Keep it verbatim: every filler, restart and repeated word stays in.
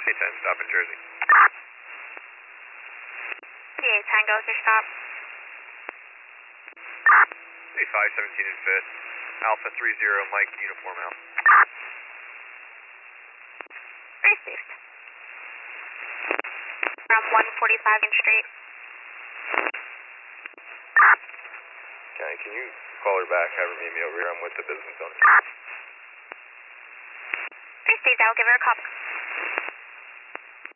ten, stop in Jersey. T eight Tango, is your stop? five seventeen and fifth. Alpha three zero, Mike, uniform out. Received. From one forty-five Inch Street. Okay, can you call her back, have her meet me over here? I'm with the business owner. Received, I'll give her a call.